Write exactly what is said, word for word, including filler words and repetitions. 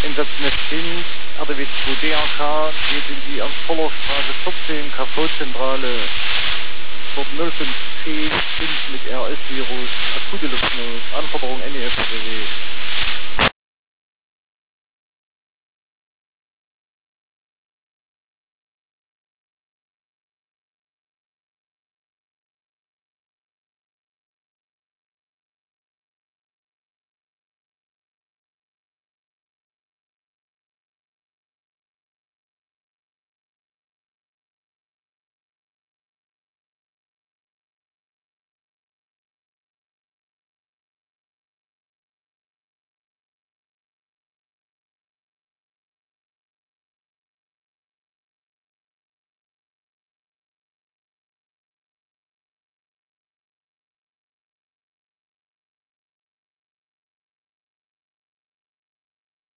einsetzendes Kind, R D W zwei D R K, geht in die Ernst-Voller-Straße vierzehn, K V-Zentrale, dort null fünf zehn, fünf mit R S-Virus, akute Luftnot, Anforderung N E F C W.